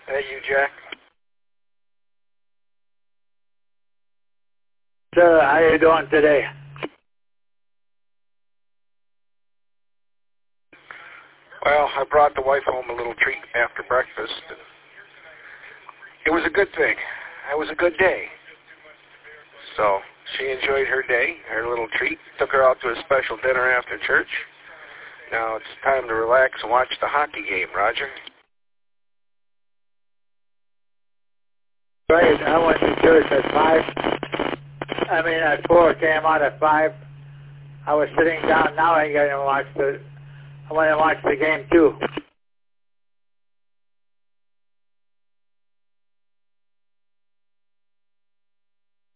Hey, you, Jack. Sir, how you doing today? Well, I brought the wife home a little treat after breakfast. It was a good thing. It was a good day. So she enjoyed her day, her little treat. Took her out to a special dinner after church. Now it's time to relax and watch the hockey game, Roger. Right, I went to church at 4, came out at 5. I was sitting down, now I want to watch the game too.